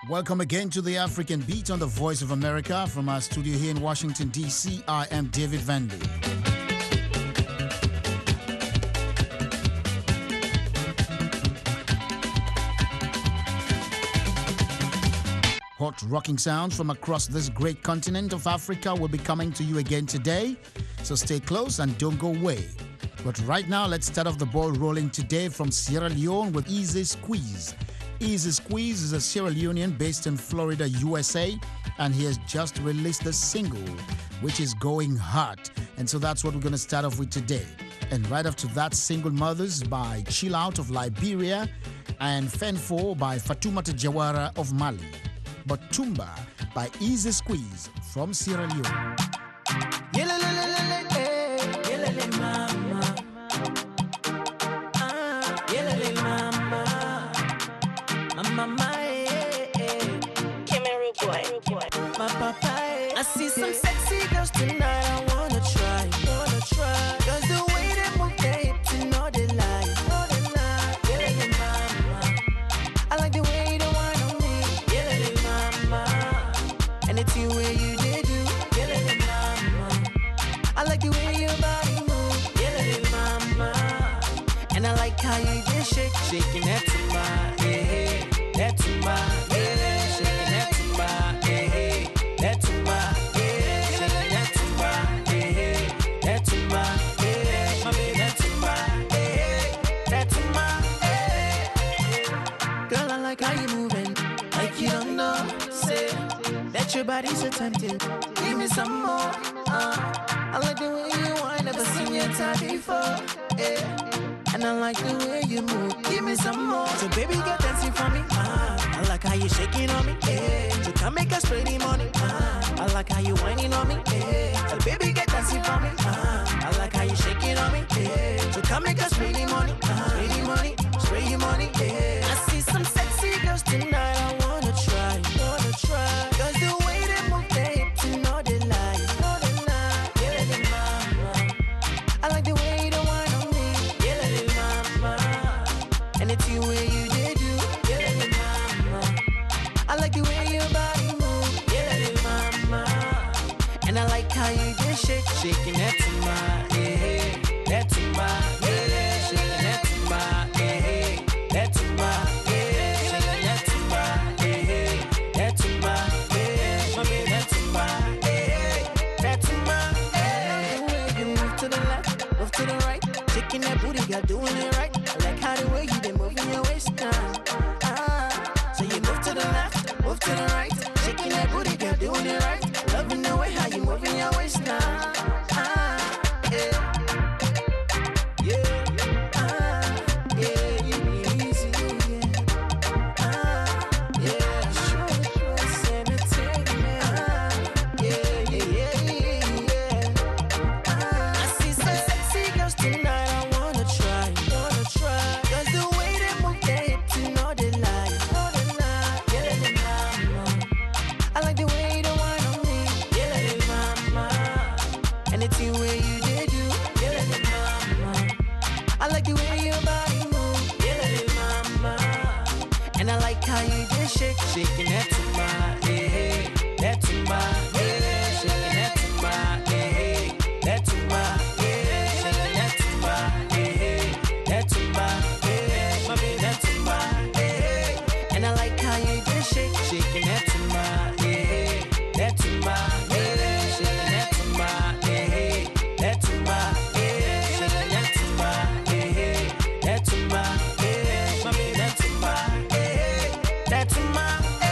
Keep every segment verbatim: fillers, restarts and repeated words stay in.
Welcome again to the African Beat on the Voice of America. From our studio here in Washington, D C, I am David Vandy. Hot rocking sounds from across this great continent of Africa will be coming to you again today, so stay close and don't go away. But right now, let's start off the ball rolling today from Sierra Leone with Easy Squeeze. Easy Squeeze is a Sierra Leonean based in Florida, U S A, and he has just released a single, which is going hot. And so that's what we're going to start off with today. And right after that, Single Mothers by Chill Out of Liberia and Fenfo by Fatoumata Jawara of Mali. But Tumba by Easy Squeeze from Sierra Leone. I see some sexy girls tonight, I wanna try, wanna try. Cause the way they move their hips, you know they lie, know they lie. Yeah, yeah, mama. I like the way they whine on me. Yeah, yeah, mama. And it's you where you did do. Yeah, yeah, mama. I like the way your body move. Yeah, yeah, mama. And I like how you just shake, shaking that to my, yeah, that to my, yeah, shaking that to my, yeah, that to my. Your body's so tempting. Give me some more. Uh, I like the way you whine. Never seen your type before. Yeah. And I like the way you move. Give me some more. So baby, get dancing for me. Uh, I like how you shaking on me. Yeah. So come make us spray the money. Uh, I like how you whining on me. Yeah. So baby, get dancing for me. Uh, I like how you shaking on me. Yeah. So come make us spray the money. Uh, spray the money. Spray the money. Yeah. I see some sexy girls tonight. I wanna try. Wanna try. Cause the shaking that to my, yeah, that to my, yeah, shaking that to my, yeah, that to my, yeah, shaking that to my, yeah, that to my, yeah, mommy, that to my, yeah, that to my, yeah. The way you move to the left, move to the right, shaking that booty, girl, doing it right. I like how the way you been moving your waist now. Ah, so you move to the left, move to the right, shaking that booty, girl, doing it right. Loving the way how you moving your waist now. Shaking that to my, yeah, that to my, yeah, shaking that to my, yeah, that to my, yeah, shaking that to my, yeah, that to my, yeah, mommy, that to my, yeah. And I like how you just shake, shaking that to my, yeah, that to my, yeah, shaking that to my, yeah, that to my, yeah, shaking that to my, yeah, that to my, yeah, mommy, that to my, yeah, that to my.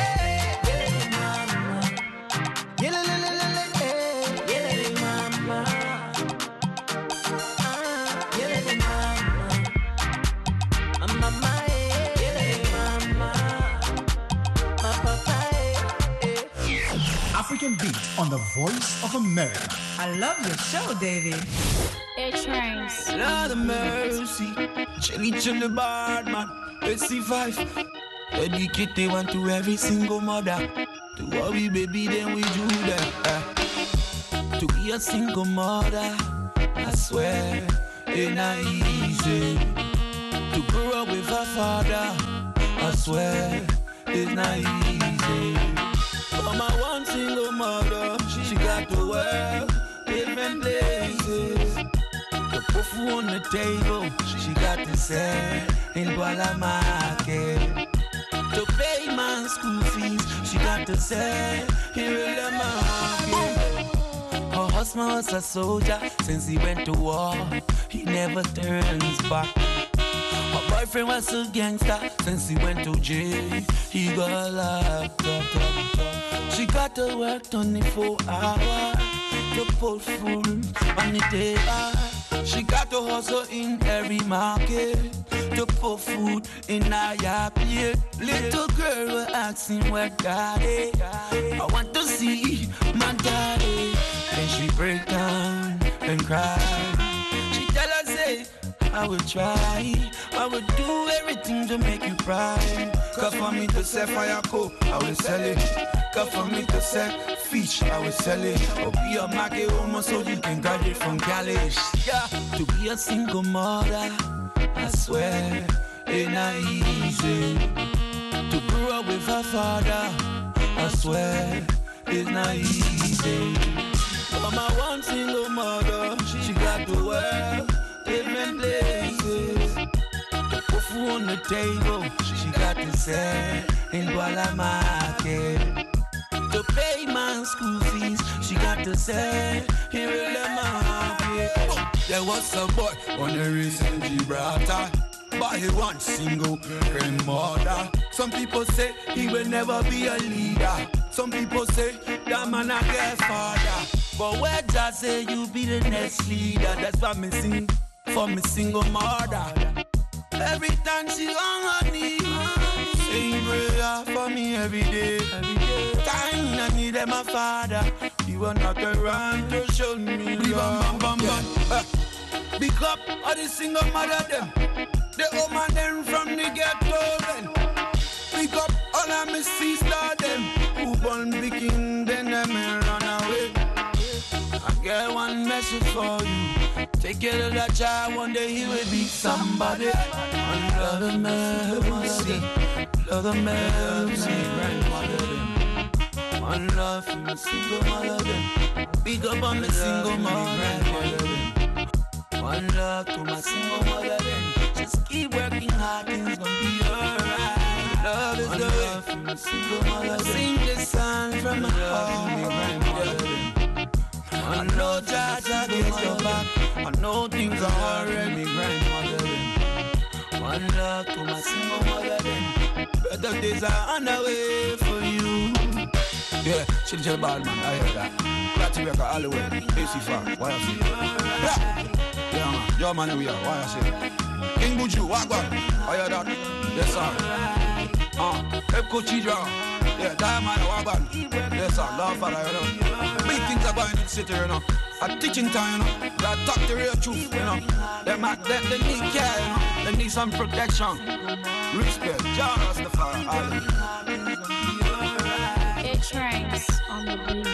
African Beat on the Voice of America. I love your show, David. It trains. Lord of mercy, chilly chilly bad man. S C five, dedicate one to every single mother. To worry, baby, then we do that. Uh, to be a single mother, I swear, ain't not easy. To grow up with a father, I swear, it's not easy. For my one single mother, she got to work different places. To put food on the table, she got to sell in Douala Market. To pay my school fees, she got to sell in the market. Her husband was a soldier since he went to war. He never turns back. Her boyfriend was a gangster since he went to jail. He got locked up. She got to work twenty-four hours to put food on the table. She got to hustle in every market to put food in her plate. Little girl was asking where daddy. I want to see my daddy. Then she break down and cry. She tell us, say, I will try. I will do everything to make you proud. Cause for me to sell fire coal, I will sell it. Cause for me to sell fish, I will sell it. Or be a market woman so you can graduate from college. Yeah, to be a single mother, I swear, it not easy. To grow up with her father, I swear, it's not easy. For my one single mother, she got to work different places. To put food on the table, she got to sell in Douala Market. To pay my school fees, she got to sell in the market. There was a boy on the race in Gibraltar, but he one single grandmother. Some people say he will never be a leader. Some people say that man a girl father. But where just say you be the next leader? That's why me sing for me single mother. Every time she on her knees, sing prayer for me every day. Time I need them my father. He will not around to show me love. Bam, bam, bam, bam. Big up all the single mother them. The old man them from the ghetto then. Big up all of my sister them. Who born picking then them run away. I get one message for you. Take care of that child, one day he will be somebody. Love the mercy, love the mercy, grandmother them. One love for the single mother them. Big up on the single mother them. One love to my single mother then. Just keep working hard, things gonna be alright. Love is the way for the single mother. Sing this song from my heart. I know Jah Jah get your back. I know things are already grandmother then. One love to my single mother then. Better days are on the way for you. Yeah, chill chill bad man, I hear that. Got to work all the way. A C five, why I say? Yeah, yeah man, your man we are, why I say? King Buju, what God? I hear that. Yes sir. Ah, Epco Chidra. Yeah, Diamond, what God? Yes sir, Lord Father, you know. Big things are going in the city, you know. A teaching time, you know. Gotta talk the real truth, you know. They, might, they, they need care, you know. They need some protection. Respect. John Rastafari. It trains on the beat.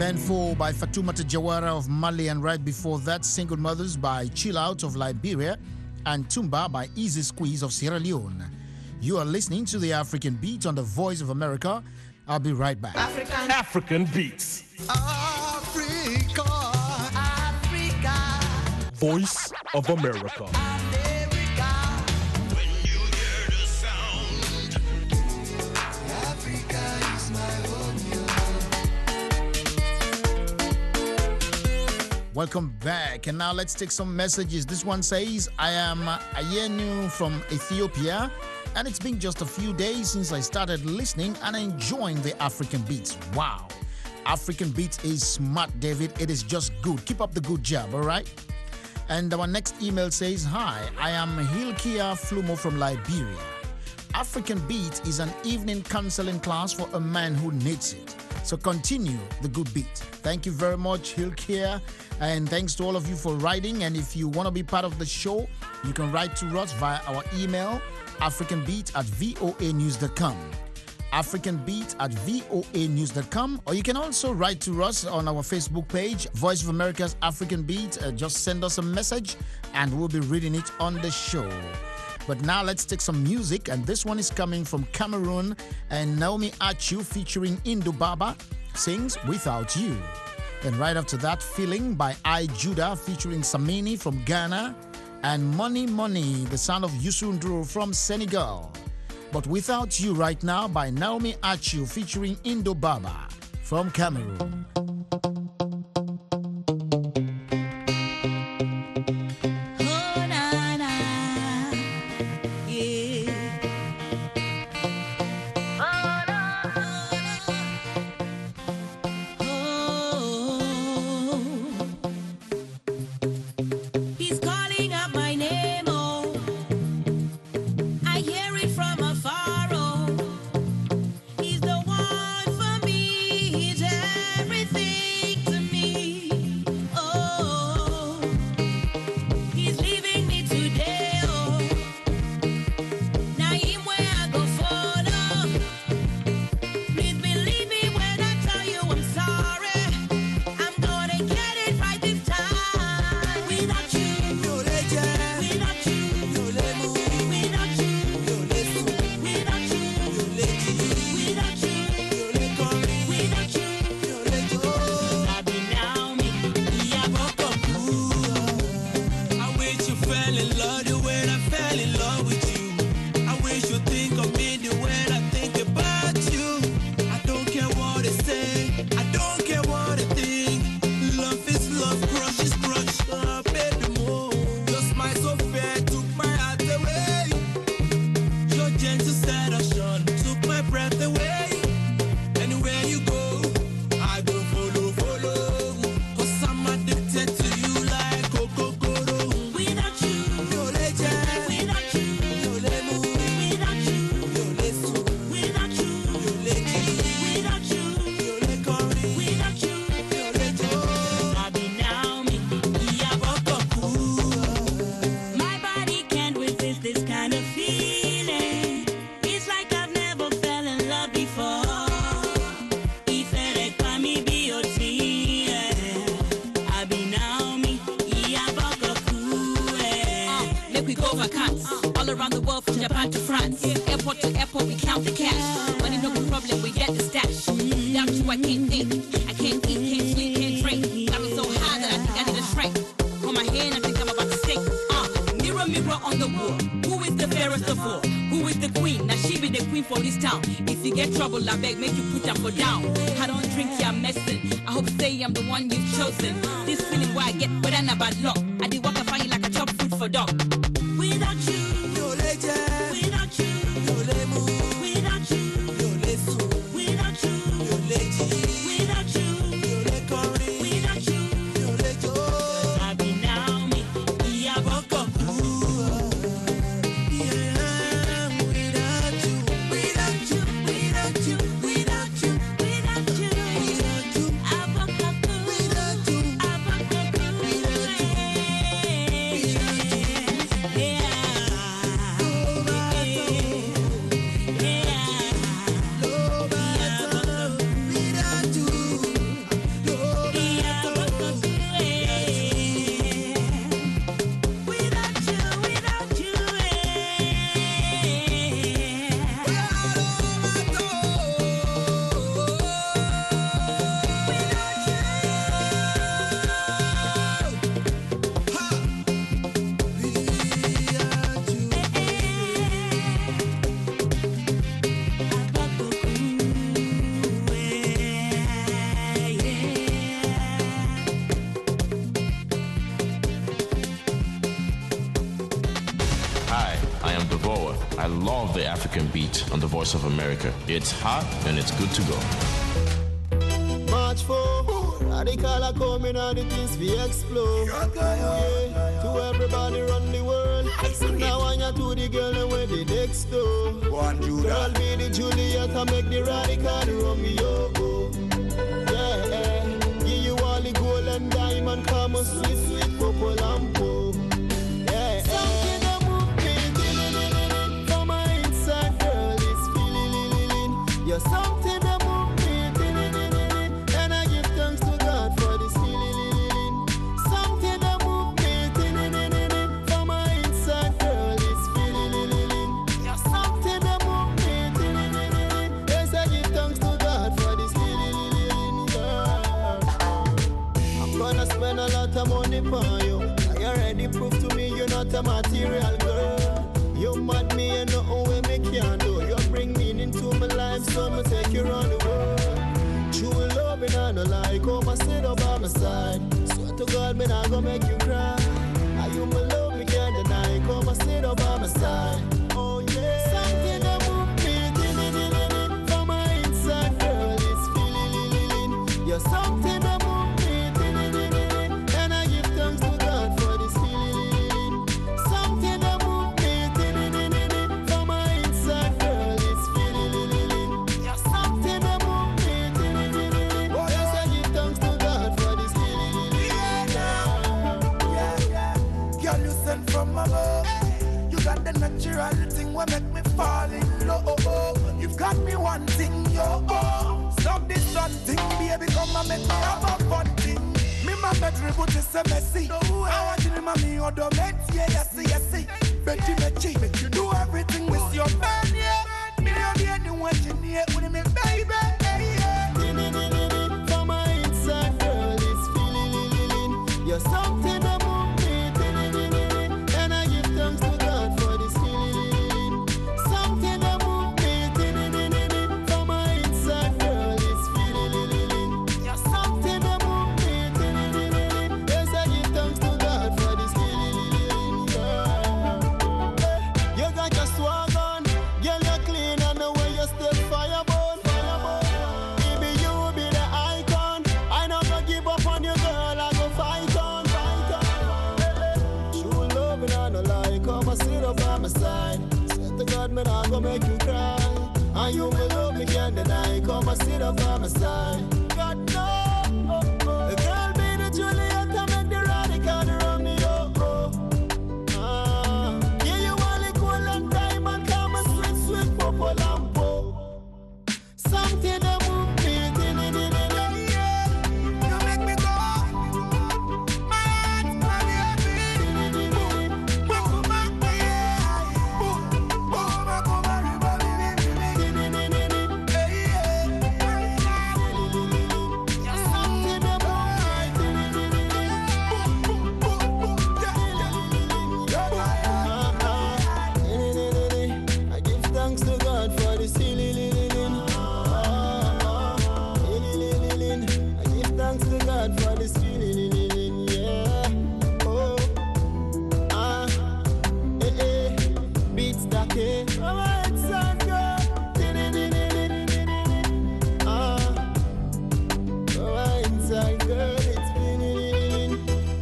Eventful by Fatoumata Jawara of Mali, and right before that, Single Mothers by Chill Out of Liberia and Tumba by Easy Squeeze of Sierra Leone. You are listening to the African Beat on the Voice of America. I'll be right back. African, African Beats. Africa, Africa. Voice of America. America. When you hear the sound, Africa is my home. Welcome back. And now let's take some messages. This one says, I am Ayenu from Ethiopia, and it's been just a few days since I started listening and enjoying the African Beats. Wow. African Beats is smart, David. It is just good. Keep up the good job, all right? And our next email says, hi, I am Hilkia Flumo from Liberia. African Beat is an evening counseling class for a man who needs it. So continue the good beat. Thank you very much, Hilkia. And thanks to all of you for writing. And if you want to be part of the show, you can write to us via our email, africanbeat at voa news dot com. africanbeat at voa news dot com. Or you can also write to us on our Facebook page, Voice of America's African Beat. Uh, just send us a message and we'll be reading it on the show. But now let's take some music, and this one is coming from Cameroon, and Naomi Achu featuring Indo Baba sings Without You. Then right after that, Feeling by I Judah featuring Samini from Ghana, and Money Money, the son of Youssou N'Dour from Senegal. But Without You right now by Naomi Achu featuring Indo Baba from Cameroon. Yeah. of the African beat on the Voice of America. It's hot and it's good to go. March four, radical are coming and the things we explode. Yeah, to everybody run the world. Now I want to the girl and where the next door. Girl be the Juliet and make the radical the Romeo. Yeah, give you all the gold and diamond, come on sweet, sweet purple and purple. Yeah, something that move me for my inside girl is feeling. You're something that move me, and I give thanks to God for this feeling. Something that move me for my inside girl is feeling. You're something that move me, yes I give thanks to God for this feeling. Yeah. I'm gonna spend a lot of money for you. You already proved to me you're not a material girl. You mad me and nothing way me can do. You bring meaning to my life, so I'ma take you around the world. True love and I no lie, come and sit up by my side. Swear to God, me not gonna make you cry. And you my love, me can't deny. Come and sit up by my side. Oh yeah, something that move me for my inside girl is feeling. You're something that move me, and I give thanks to God for this feeling. Something that move me for my inside girl is feeling. You're something that move me, yes I give thanks to God for this feeling. Yeah, yeah. Girl, you sent from above. You got the natural thing what make me fall in love. You've got me one thing, yo. Stop this one thing, baby, come and make me have a fun thing. Me my bedroom put this a messy. I want you to me or the meds, yeah, yes, yes, yes. Betty, Betty, make you do everything with your man, yeah. Me don't be anyone you need with me, baby, yeah. For my inside girl is feeling. You're something that move me, and I give thanks to God for this feeling. Something that move me, for my inside girl is feeling. You're something that move me, yes I give thanks to God for this feeling. Yeah. You got your swag on, girl you're clean and the way you stay fireborn. Baby you be the icon, I not gonna give up on you girl, I go fight on, fight on. True love and I no lie, come and sit up by my side. Swear to God me not gonna make you cry. And you my love me can't deny, come and sit up by my side. God no, the girl be the Juliet and make the radical the Romeo. Ah, yeah you all the gold and diamond, come and sweet sweet purple and purple. Something that move me, Yeah, you make me go. My heart, my baby. Boom, boom, my yeah. Boom, boom, my go, my baby, baby. Hey, yeah. you're something that move me. Boom, boom, boom, yeah, yeah. I give thanks to God for this healing. I give thanks to God for this feeling. Yeah. Oh. Ah. Eh eh. Beats that eh. From my inside girl. Ah. From my inside girl, it's feeling.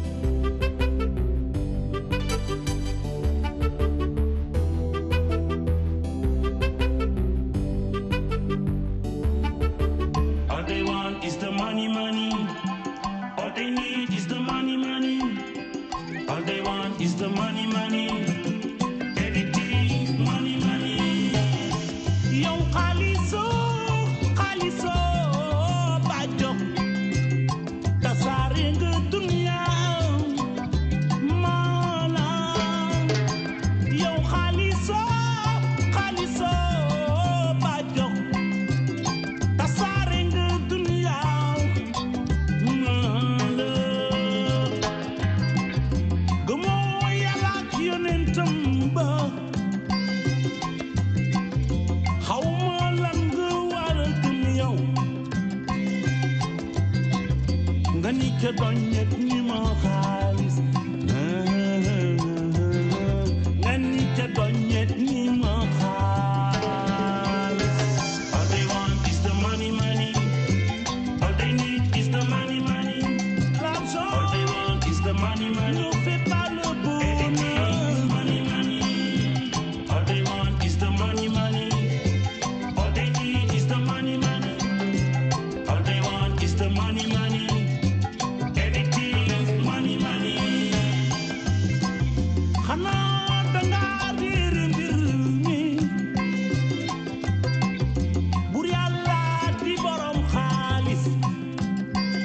All they want is the money, money. All they need is the money, money. All they want is the money, money. Everything, money, money. Yo, Khaliso, Khaliso, Bajo. Tasaring dunia, mala. Yo, Khaliso, Khaliso, Bajo. Tasaring dunia, mala. Gumo yala kiyonentumba. How malangu wal dunia. Ngani ke donyet ni ma khalis. Ngani ke donyet ni ma khalis.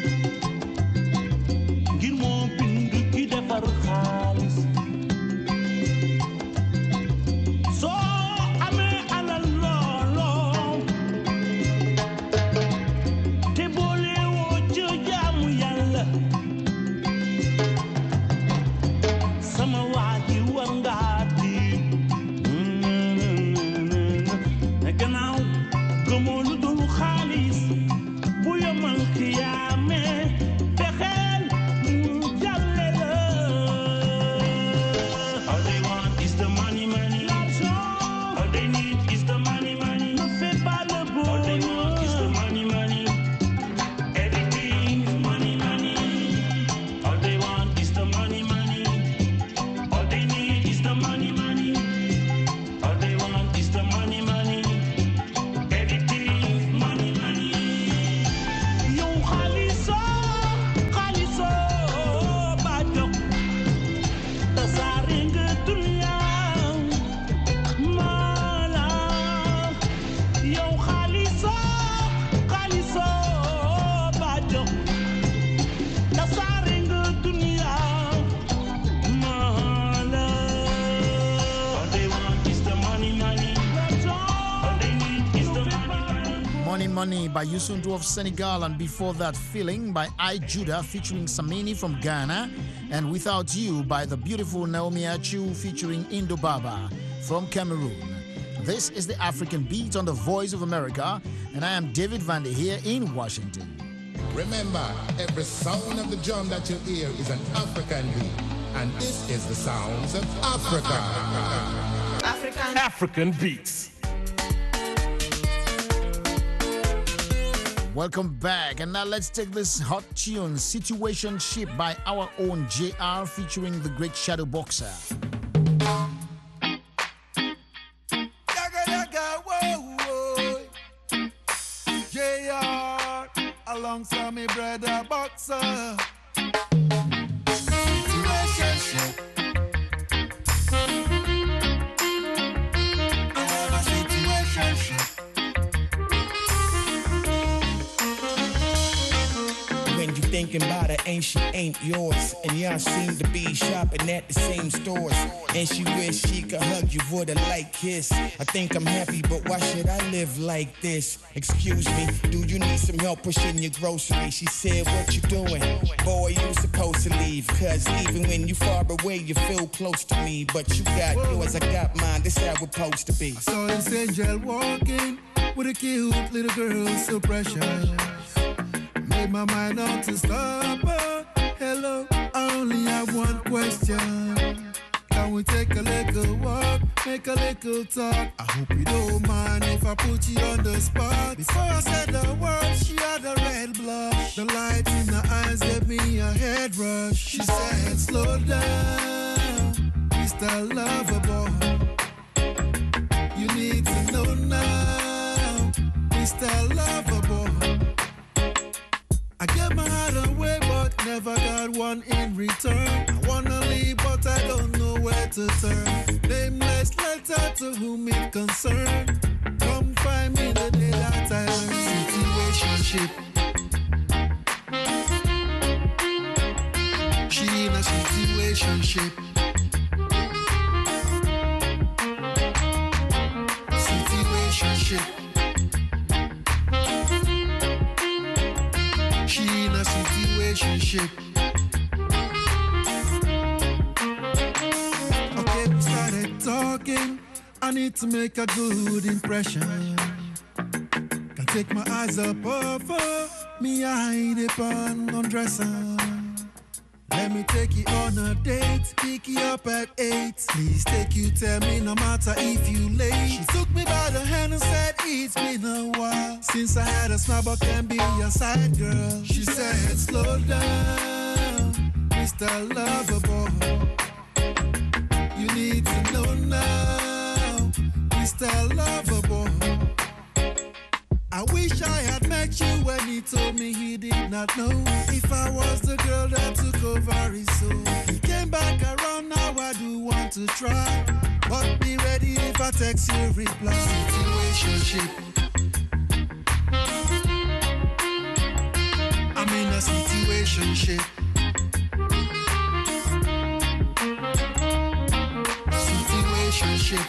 ngir moo bind ki defar xaalis soo amee alal looloo te boole woo ci jaamu yàlla sama waa ji war ngaa tiit ne gannaaw gëmoo lu dul xaalis bu yomal xiyaame fexeel mu jàlle la all they want is the money money all they need is the money money ne fais pas le beau all they want is the money money everything is money money all they want is the money money all they need is the money money all they want is the money money everything is money money yow xaaliso xaaliso ba jox tasaare nga dunya mala yow xaaliso xaaliso ba jox tasaare nga dunya mala all they want is the money money all they need is the money money Money Money by Youssou of Senegal, and before that, Feeling by I Judah featuring Samini from Ghana, and Without You by the beautiful Naomi Achu featuring Indo Baba from Cameroon. This is the African Beat on the Voice of America, and I am David Vande here in Washington. Remember, every sound of the drum that you hear is an African beat, and this is the sounds of Africa. African. African Beats. Welcome back, and now let's take this hot tune, Situationship by our own J R featuring the great Shadow Boxer. Yaga yaga, whoa, whoa. J R, alongside me brother Boxer. Situationship. I have a situationship. When you thinking about her, ain't she ain't yours? And y'all seem to be shopping at the same stores. And she wish she could hug you for the light kiss. I think I'm happy, but why should I live like this? Excuse me, do you need some help pushing your groceries? She said, what you doing? Boy, you supposed to leave. Cause even when you far away, you feel close to me. But you got yours, I got mine, this how it's supposed to be. I saw this angel walking with a cute little girl, so precious. Made my mind up to stop her. Hello, I only have one question. Can we take a little walk, make a little talk? I hope you don't mind if I put you on the spot. Before I said the words, she had a red blush. The light in her eyes gave me a head rush. She said, slow down, Mister Lover Boy. You need to know now, Mister Lover Boy. I gave my heart away, but never got one in return. I wanna leave, but I don't know where to turn. Nameless letter to whom it concerned. Come find me the day that I learn. Situationship. She in a situationship. Situationship. She in a situationship. Okay, we started talking. I need to make a good impression. Can't take my eyes up off her. Me, I hide it on undresser. Let me take you on a date, pick you up at eight. Please take you, tell me no matter if you late. She took me by the hand and said it's been a while since I had a smile but can be your side girl. She said slow down, Mister Lover Boy. You need to know now, Mister Lover Boy. I wish I had met you when he told me he did not know if I was the girl that took over his soul. He came back around, now I do want to try, but be ready if I text you reply. Situationship. I'm in a a situationship. Situationship.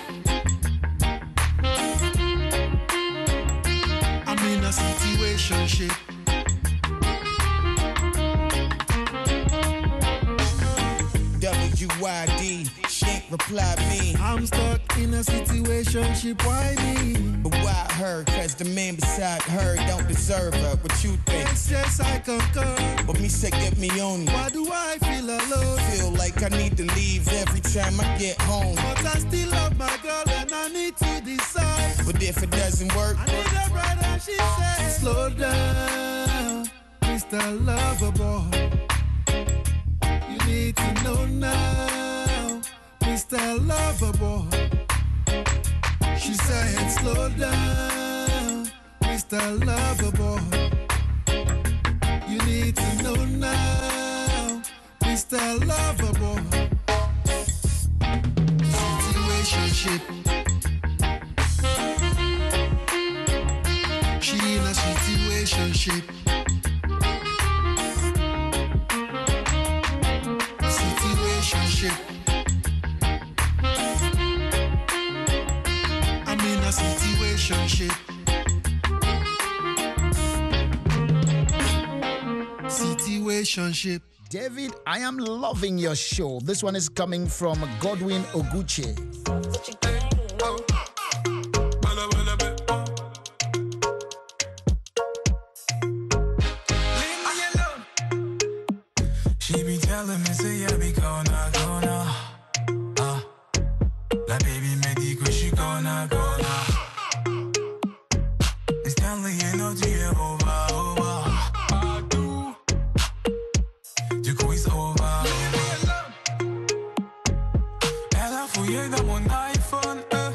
I'm in a situationship. W Y D, she ain't reply me. I'm stuck in a situationship, why me? But why her? Cause the man beside her don't deserve her. What you think? Yes, yes, I concur. But me say get me on. Why do I feel alone? Feel like I need to leave every time I get home. But I still love my girl and I need to decide. But if it doesn't work, I need a brother, she said. Slow down, Mister Lover Boy. You need to know now, Mister Lover Boy. She said, slow down, Mister Lover Boy. You need to know now, Mister Lover Boy. Situationship. She in a situationship. Situationship. I'm in a situationship. Situationship. David, I am loving your show. This one is coming from Godwin Oguche. She be telling me, say, yeah, be gonna, gonna. Ah, la baby me dit que je suis gonna, gonna. It's telling you know, tu es over, over. Partout. Du coup, it's over, over. Elle a fouillé dans mon iPhone, euh.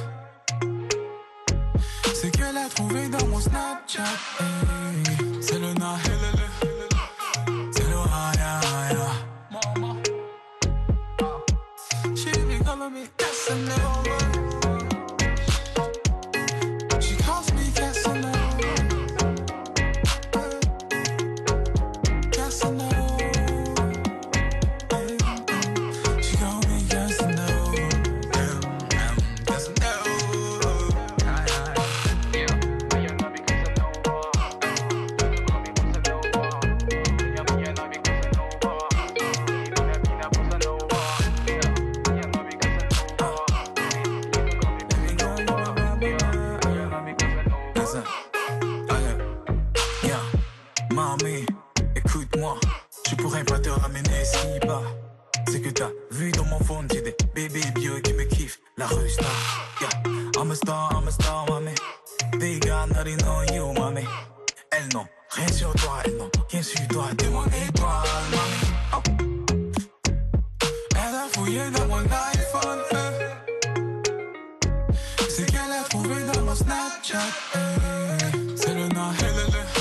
C'est qu'elle a trouvé dans mon Snapchat, eh. C'est le na, c'est le haya, haya. Mama, she be calling me Casanova. She calls me Casanova. Casanova. She calls me Casanova. Casanova. Mamie, écoute-moi, je pourrais pas te ramener si bas. C'est que t'as vu dans mon phone, j'ai des bébés bio qui me kiffent. La rue star, yeah. I'm a star, I'm a star, mamie. They got nothing on you, mamie. Elles n'ont rien sur toi, elles n'ont rien sur toi. T'es mon étoile, mamie. Oh. Elle a fouillé dans mon iPhone, euh. C'est qu'elle a trouvé dans mon Snapchat, euh. C'est le na, c'est le le.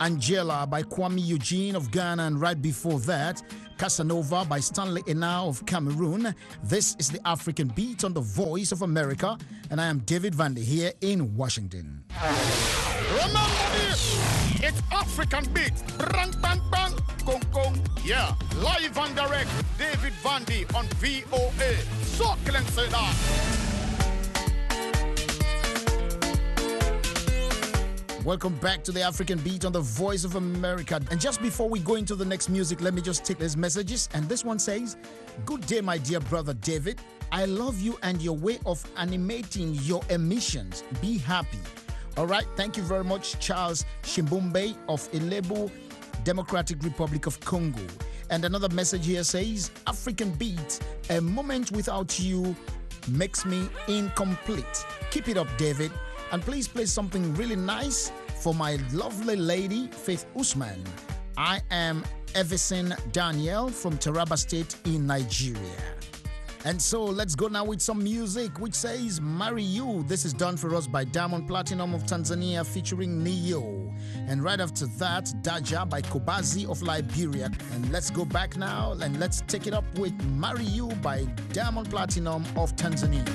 Angela by Kwame Eugene of Ghana, and right before that, Casanova by Stanley Ena of Cameroon. This is the African Beat on the Voice of America, and I am David Vandy here in Washington. Remember this, it's African Beat. Bang, bang, bang, gong, gong. Yeah, live and direct, David Vandy on V O A. So, Glenn say that. Welcome back to the African Beat on the Voice of America. And just before we go into the next music, let me just take these messages. And this one says, "Good day, my dear brother David. I love you and your way of animating your emissions. Be happy." All right. Thank you very much, Charles Shimbumbe of Ilebu, Democratic Republic of Congo. And another message here says, "African Beat, a moment without you makes me incomplete. Keep it up, David. And please play something really nice for my lovely lady, Faith Usman. I am Everson Daniel from Taraba State in Nigeria." And so let's go now with some music which says "Marry You." This is done for us by Diamond Platinum of Tanzania featuring Neo. And right after that, Daja by Kobazi of Liberia. And let's go back now and let's take it up with "Marry You" by Diamond Platinum of Tanzania.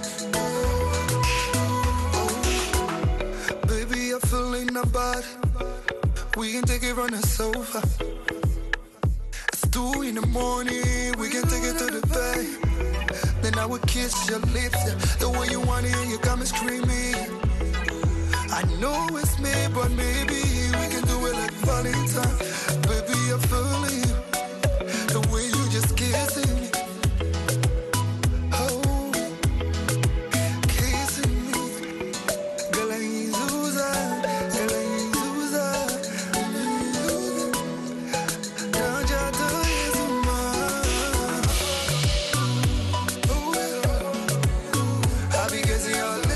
Baby, you're feeling about we can take it from the sofa. It's two in the morning, we can take it to the bed. Then I would kiss your lips, yeah. The way you want it, you got me screaming. I know it's me, but maybe we can do it like Valentine. Baby, I feel you, the way you just kissing me. Oh, kissing me. Girl, I ain't Zuza, girl, I ain't Zuza. Don't you do it so much. Oh, I be kissing your lips.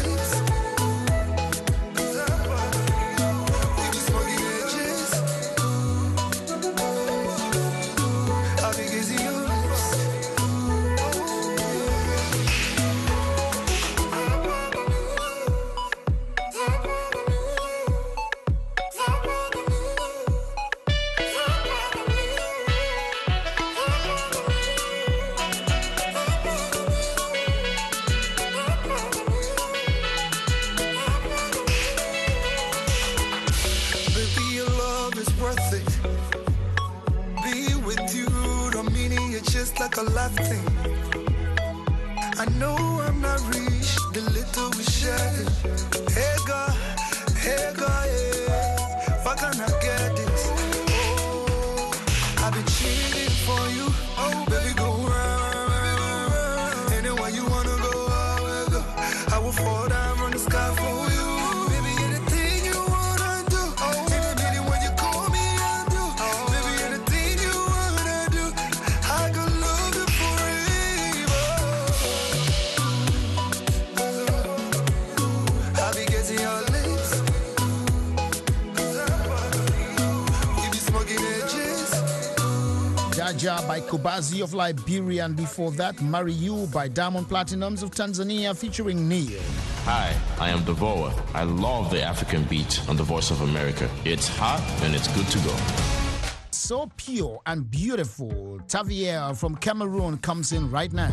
Like a life thing. I know I'm not rich, the little we share. Hey God, hey God, yeah. Why can't I get this? Oh, I've been cheating for you. Oh, baby, go round. Anywhere you wanna go, I will go. I will fall down from the sky for you. Baby, anything you wanna do. Oh, any minute when you call me, I do. Oh, baby, anything you wanna do. I could love you forever. I be getting your lips. We be smoking edges. Jaja by Kubazi of Liberia, and before that, Marry You by Diamond Platinums of Tanzania featuring Neil. Hi, I am Devoa. I love the African beat on the Voice of America. It's hot and it's good to go. So pure and beautiful, Tavier from Cameroon comes in right now.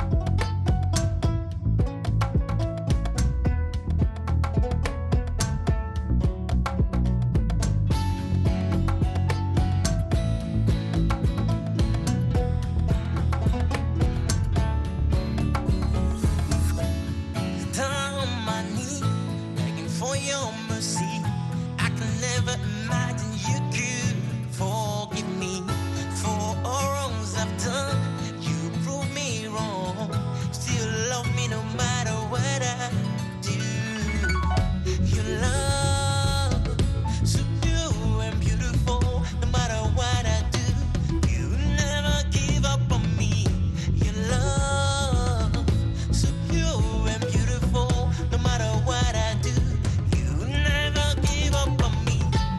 Down on my knee, begging for your mercy. I can never imagine you could forgive me for all wrongs I've done. You prove me wrong, still love me no matter what I do. Your love, so pure and beautiful, no matter what I do. You never give up on me. Your love, so pure and beautiful, no matter what I do. You never give up on me.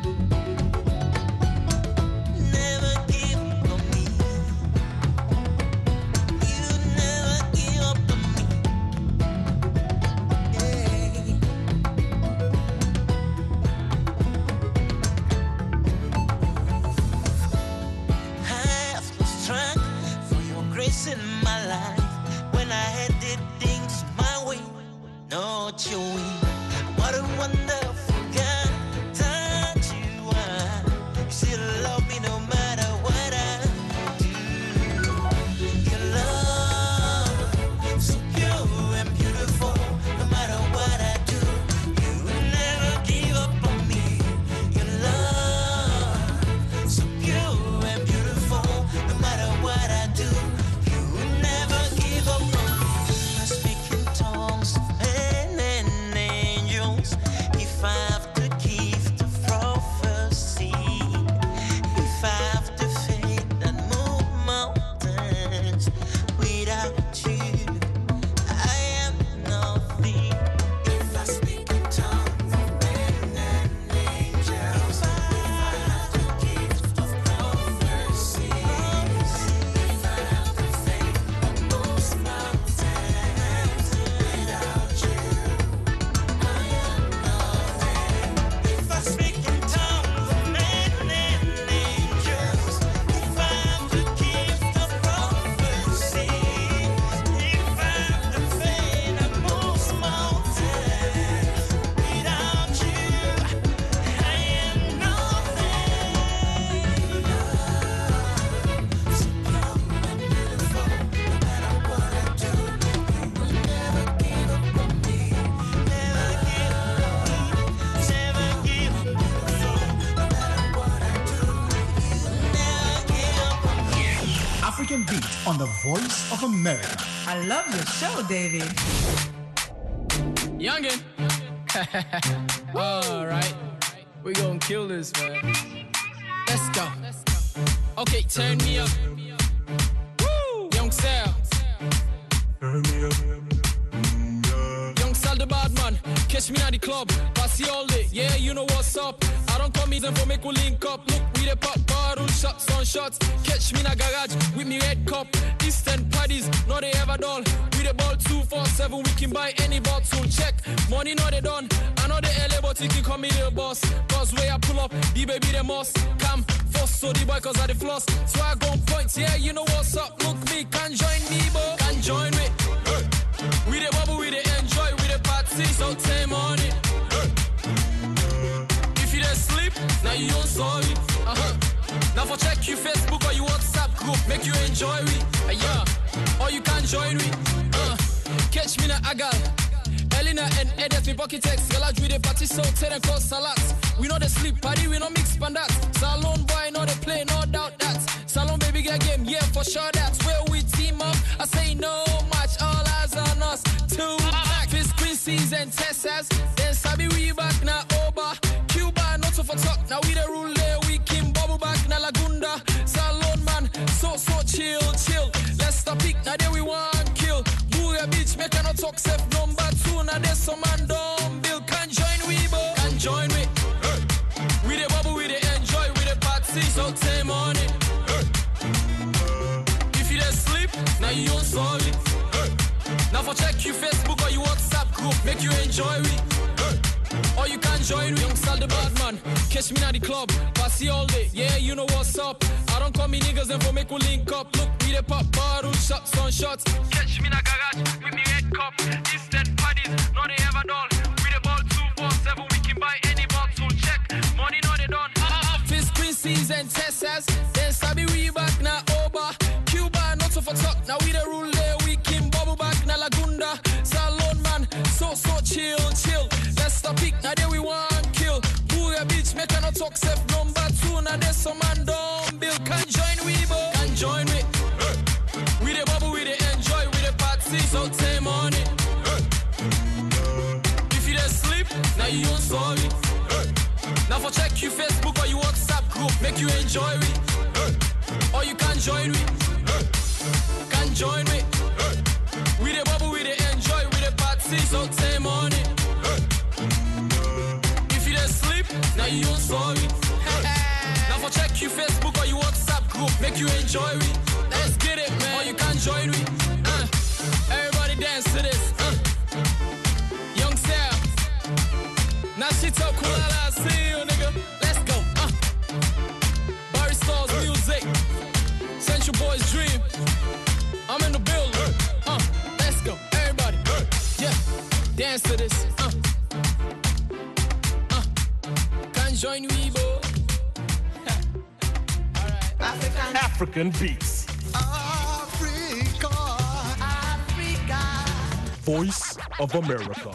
Never give up on me. You never give up on me. Yeah. I have lost track for your grace in my life. When I had did things my way, not your way. What a wonderful God that you are. You still love me no matter what I do. Your love, so pure and beautiful, no matter what I do. You never give up on me. Your love, so pure and beautiful, no matter what I do. You never give up on me. I speak in tongues, and, and, and the voice of America. I love your show, David. Youngin. All right. We gonna kill this, man. Let's go. Okay, turn me up. Woo! Young Sal. Turn me up. Young Sal the bad man. Catch me at the club. Passy all day. Yeah, you know what's up. I don't come easy for make we link up. Look, we the pop bottle shots on shots. Catch me in a garage with me red cup. Eastern parties, no they ever dull. We the ball two four seven. We can buy any bottle. Check. Money no they done. I know the L A but you can call me the boss. Cause where I pull up, the baby the must come first. So the boy cause I the floss. So I go points. Yeah, you know what's up. Look me, can join me, bo. Can join me. Hey. We the bubble, we the enjoy, we the party. So time on it. Hey. If you don't sleep, now you don't sorry. Uh-huh. Now for check your Facebook or your WhatsApp group, make you enjoy me. Uh, yeah. Or you can join me. Uh. Catch me na agal. Elena and Edith, me pocket text. Girl, I do the party so ten and cause salads. We know the sleep party, we know mix pandats. Salon boy, know they play, no doubt that. Salon baby get game, yeah, for sure that's where we team up. I say no match, all eyes on us. Two back, Fist Queen season, Texas. Then Sabi we back now over. Cuba, not so for talk. Now we the rule there, we can bubble back na Lagunda. Salon man, so so chill, chill. Let's stop pick, now there we want kill. Booyah bitch, make a no talk safe number two. Now there's some man dumb bill. Can join we, bo. Can join we. Hey. We the bubble, we the enjoy, we the party. So time on it. Hey. If you don't sleep, now you don't sorry. Hey. Now for check your Facebook or your WhatsApp group, make you enjoy we. Hey. Or you can join me, Young Sal the bad man. Catch me at the club, passy all day. Yeah, you know what's up. I don't call me niggas and for make we link up. Look, we the pop bottle shots on shots. Catch me in a garage with me red cup. Eastern parties, no they ever dull. We the ball two four seven. We can buy any bottle. Check, money no they done. Fist Queen season, Texas. Then Sabi we back now over. Cuba, not so for talk. Now we the rule there. We can bubble back na Lagunda. Salon man, so so chill, chill. Let's stop pick, now there we want kill. Booyah bitch, make a no talk safe number two. Now there's some man dumb bill. Can join we, bo. Can join me. Hey. We the bubble, we the enjoy, we the party. So time on it. Hey. If you don't sleep, now you don't sorry. Hey. Now for check your Facebook or your WhatsApp group, make you enjoy me. Hey. Or you can join me. Hey. Can join me. Hey. We the bubble, we the enjoy, we the party. So time on it. Sleep, now you don't sorry. Now for check your Facebook or your WhatsApp group, make you enjoy me. Let's get it, man. Or you can join me. Uh, everybody dance to this. Uh. Young Sal. Now she talk cool, I see you, nigga. Let's go. Uh. Barry Stars music. Central Boys dream. I'm in the building. Uh. Let's go, everybody. Yeah, dance to this. Uh. Join we, bo. African. African beats. Africa. Africa. Voice of America.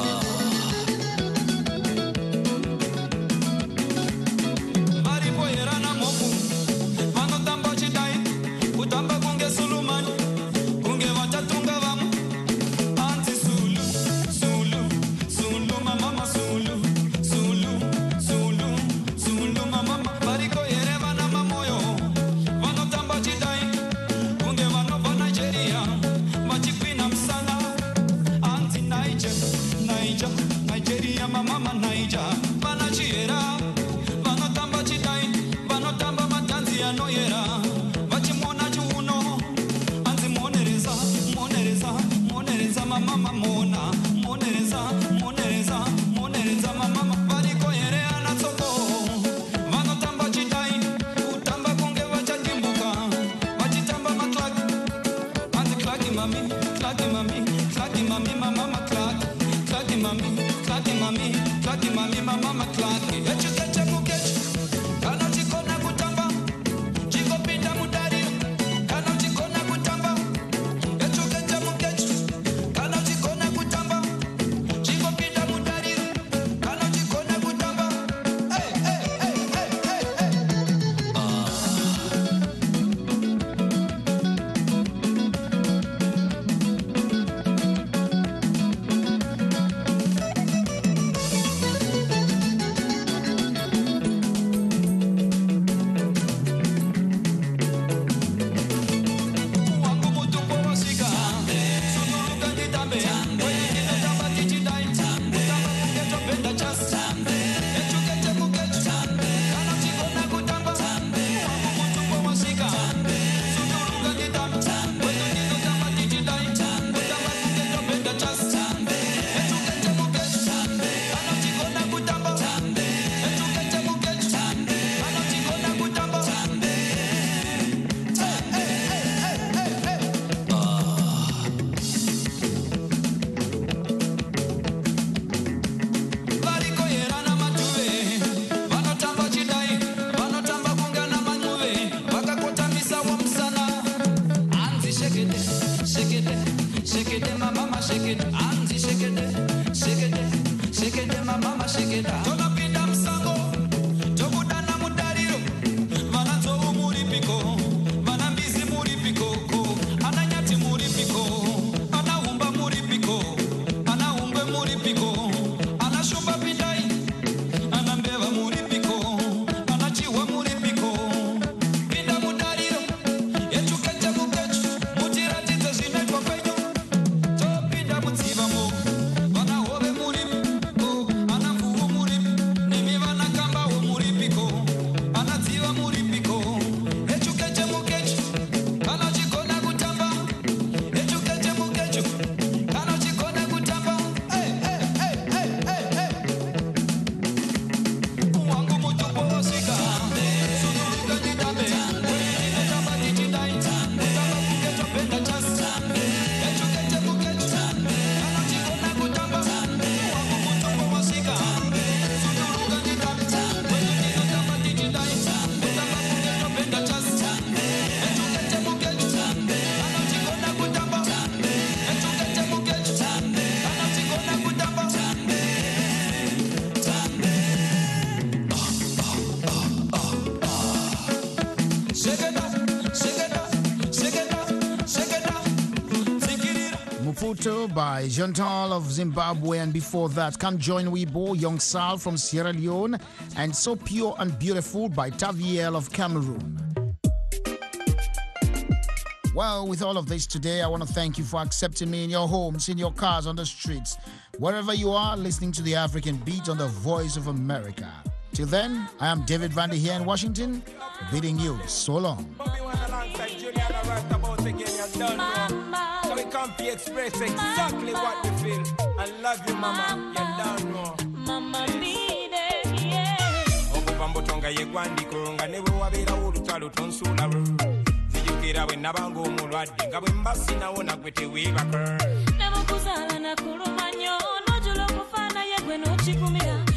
Maripoera shake it, Anzi, shake it, shake it, shake it, my mama, shake it. Tola pida msango, tokudana mudariro, vanazo umuripiko, vanambizi muripiko, ananyati muripiko, anaumba muripiko, anaumbe muripiko, anashumba pidai, anambeva muripiko, anachiwa muripiko, pida mudariro, yetukecha mukechu, mutiratiza zinetwa penyo, topida mutiva mo, vanahove muripiko, anavuo muripiko, nimi vanakamba wo muripiko, anativa muripiko, yetukecha mukechu, anachikona kutamba, yetukecha mukechu, anachikona kutamba, hey, hey, hey, hey, hey, hey. Wangu mutupo wasika, sunuruka jidabe, utamba jijidai, utamba kukecho penda chasi, yetukecha mukechu, anachikona kutamba, wangu mutupo wasika, sunuruka jidabe, utamba jijidai, utamba kukecho penda chasi, yetukecha mukechu, anachikona kutamba, yetukecha mukechu, anachikona kutamba. Shake it up, shake it up, shake it up, shake it up, shake it up. Mufuto by Jeantal of Zimbabwe, and before that, Come Join Weibo, Young Sal from Sierra Leone, and So Pure and Beautiful by Taviel of Cameroon. Well, with all of this today, I want to thank you for accepting me in your homes, in your cars, on the streets, wherever you are, listening to the African Beat on the Voice of America. Till then, I am David Vandy here in Washington, bidding you so long. Alongside Julian, I write about again, you don't know. So we come to express exactly what we feel. I love you, mama, you don't know. Mama need it, yeah. Okuvambo tonga yegwandiko nga newe wabeera olutalo tonsulawo zijukira bwe nabanga omulwadde nga bwe mbasinawo nagwe teweebaka Nemukuzaala nakuluma nnyo n'ojula okufaana ye gwe n'okikumira